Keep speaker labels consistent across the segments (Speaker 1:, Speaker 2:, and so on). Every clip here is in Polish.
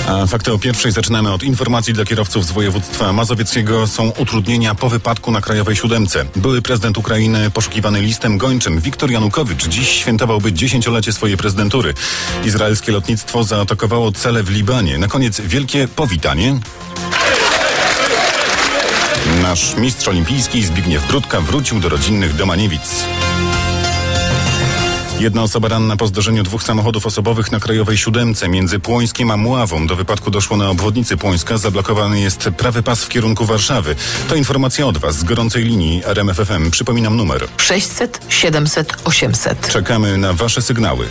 Speaker 1: A fakty o pierwszej zaczynamy od informacji dla kierowców z województwa mazowieckiego. Są utrudnienia po wypadku na Krajowej Siódemce. Były prezydent Ukrainy poszukiwany listem gończym Wiktor Janukowycz dziś świętowałby 10-lecie swojej prezydentury. Izraelskie lotnictwo zaatakowało cele w Libanie. Na koniec wielkie powitanie. Nasz mistrz olimpijski Zbigniew Brudka wrócił do rodzinnych Domaniewic. Jedna osoba ranna po zdarzeniu dwóch samochodów osobowych na Krajowej Siódemce między Płońskiem a Mławą. Do wypadku doszło na obwodnicy Płońska. Zablokowany jest prawy pas w kierunku Warszawy. To informacja od Was z gorącej linii RMF FM. Przypominam numer
Speaker 2: 600 700 800.
Speaker 1: Czekamy na Wasze sygnały.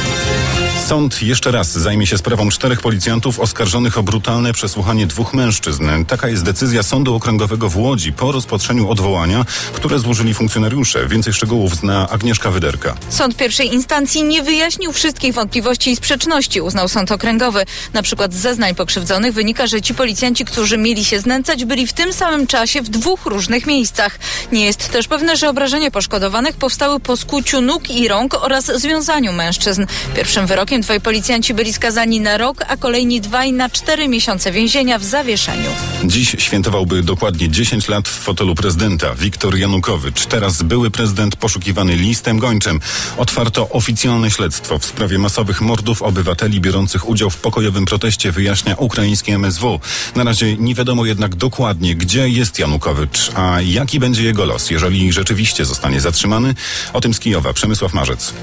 Speaker 1: Sąd jeszcze raz zajmie się sprawą 4 policjantów oskarżonych o brutalne przesłuchanie 2 mężczyzn. Taka jest decyzja Sądu Okręgowego w Łodzi po rozpatrzeniu odwołania, które złożyli funkcjonariusze. Więcej szczegółów zna Agnieszka Wyderka.
Speaker 3: Sąd pierwszej instancji nie wyjaśnił wszystkich wątpliwości i sprzeczności, uznał Sąd Okręgowy. Na przykład z zeznań pokrzywdzonych wynika, że ci policjanci, którzy mieli się znęcać, byli w tym samym czasie w 2 różnych miejscach. Nie jest też pewne, że obrażenia poszkodowanych powstały po skuciu nóg i rąk oraz związaniu mężczyzn. Pierwszym wyrokiem 2 policjanci byli skazani na rok, a kolejni 2 na 4 miesiące więzienia w zawieszeniu.
Speaker 1: Dziś świętowałby dokładnie 10 lat w fotelu prezydenta Wiktor Janukowycz. Teraz były prezydent poszukiwany listem gończym. Otwarto oficjalne śledztwo w sprawie masowych mordów obywateli biorących udział w pokojowym proteście, wyjaśnia ukraińskie MSW. Na razie nie wiadomo jednak dokładnie, gdzie jest Janukowycz, a jaki będzie jego los, jeżeli rzeczywiście zostanie zatrzymany. O tym z Kijowa Przemysław Marzec.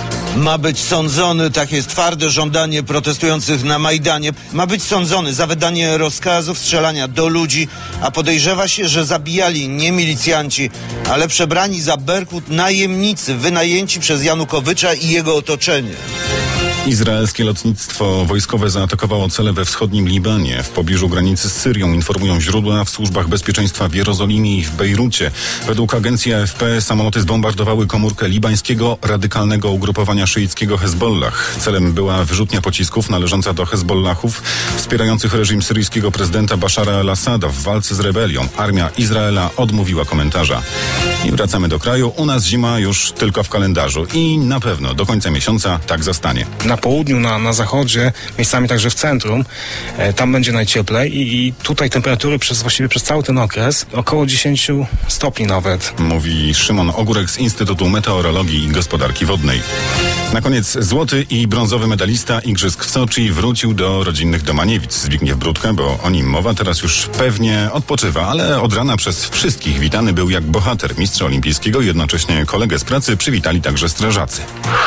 Speaker 4: Ma być sądzony, takie jest twarde żądanie protestujących na Majdanie. Ma być sądzony za wydanie rozkazów strzelania do ludzi, a podejrzewa się, że zabijali nie milicjanci, ale przebrani za Berkut najemnicy wynajęci przez Janukowycza i jego otoczenie.
Speaker 1: Izraelskie lotnictwo wojskowe zaatakowało cele we wschodnim Libanie. W pobliżu granicy z Syrią, informują źródła w służbach bezpieczeństwa w Jerozolimie i w Bejrucie. Według agencji AFP samoloty zbombardowały komórkę libańskiego radykalnego ugrupowania szyickiego Hezbollah. Celem była wyrzutnia pocisków należąca do Hezbollahów wspierających reżim syryjskiego prezydenta Bashara al-Assada w walce z rebelią. Armia Izraela odmówiła komentarza. I wracamy do kraju. U nas zima już tylko w kalendarzu i na pewno do końca miesiąca tak zostanie.
Speaker 5: Na południu, na zachodzie, miejscami także w centrum, tam będzie najcieplej i tutaj temperatury właściwie przez cały ten okres około 10 stopni nawet.
Speaker 1: Mówi Szymon Ogórek z Instytutu Meteorologii i Gospodarki Wodnej. Na koniec złoty i brązowy medalista Igrzysk w Soczi wrócił do rodzinnych Domaniewic. Zbigniew Brudka, bo o nim mowa, teraz już pewnie odpoczywa, ale od rana przez wszystkich witany był jak bohater mistrza olimpijskiego. Jednocześnie kolegę z pracy przywitali także strażacy.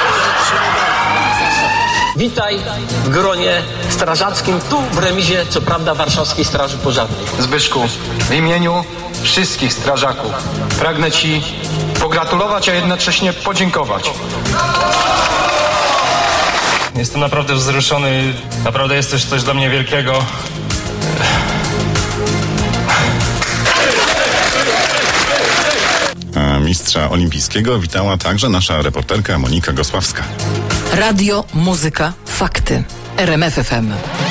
Speaker 6: Witaj w gronie strażackim, tu w remizie, co prawda, Warszawskiej Straży Pożarnej.
Speaker 7: Zbyszku, w imieniu wszystkich strażaków pragnę Ci pogratulować, a jednocześnie podziękować.
Speaker 8: Jestem naprawdę wzruszony, naprawdę jest to coś dla mnie wielkiego.
Speaker 1: Mistrza olimpijskiego witała także nasza reporterka Monika Gosławska.
Speaker 2: Radio, muzyka, fakty. RMF FM.